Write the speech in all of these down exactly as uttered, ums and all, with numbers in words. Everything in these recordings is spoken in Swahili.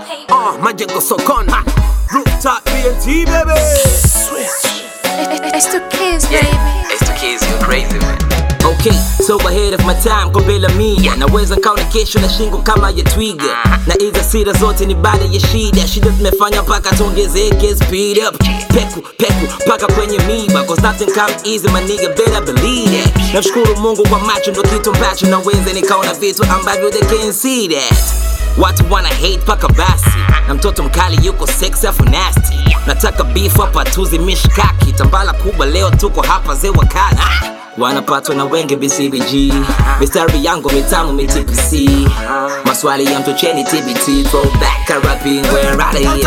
Uh, Majengo Sokon, ha. Rooftop B N T, baby. Switch. It's the kids, baby. Yeah, it's the kids, you're crazy, man. Okay, so ahead of my time kombela mia. Naweza kauna kesho na shingo kama ya twiga. Na hizo sira zote ni baada ya shida. Shida zimefanya paka tuongezeke speed up. Peku, peku, paka kwenye miba. Cause nothing come easy, my nigga, better believe that. Namshukuru Mungu kwa macho ndo kitu ambacho naweza nikaona vitu ambavyo they can't see that. Watu wanna hate paka basi. Na mtoto mkali yuko sexy afu nasty. Nataka beef hapa tuzi mishkaki. Tambala kubwa leo tuko hapa ze wakali. Wanapatwa na wenge B C B G. Mistari yangu mitamu mi T P C. Maswali ya mtocheni T B T. Throwback rapping where I am T.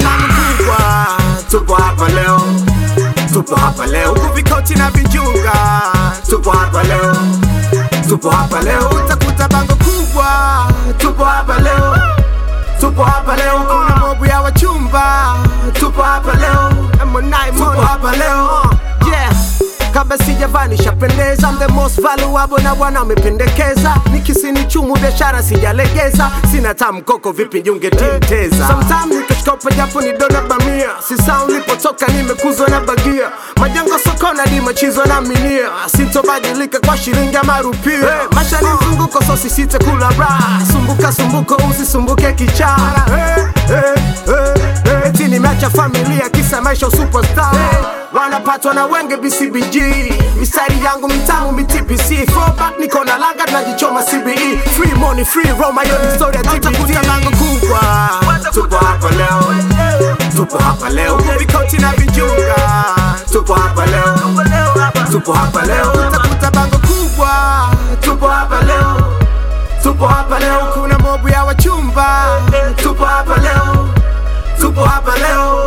Tupo hapa leo, tupo hapa leo. Huku vikoti na vijunga. Tupo hapa leo, tupo hapa leo. Utakuta bango kubwa. Tupo hapa leo, tupo hapa leo. Kuna mobu ya wachumba. Tupo hapa leo, tupo hapa leo. Yeah. Kabla sijavanisha pendeza, I'm the most valuable na wana wamependekeza. Nikisini chumu biashara sijalegeza. Sina tamkoko vipi junge tinteza. Sometimes nikashkopa japo ni dona bamia. Si sound lipotoka nimekuzwa na bagia. Majengo Sokona di machizo na minia. Sintobadilika kwa shilingi ama rupia. Hey, maisha ni mzunguko so sisite kula raha. Sumbuka sumbuko usisumbuke kichara. Hey, hey, hey, hey. Tini meacha familia kisa maisha superstar. Hey. Wanapatwa na wenge B C B G. Mistari yangu mitamu mi T P C. Throwback niko na laga tunajichoma C B E. Free money, free Roma, yo ni story ya T B T. Utakuta lango kubwa. Tupo hapa leo, tupo hapa leo. Huku vikoti na vijunga. Tupo hapa leo, tupo hapa leo. Utakuta bango kubwa. Tupo hapa leo, tupo hapa leo. Kuna mobu ya wachumba. Tupo hapa leo, tupo hapa leo.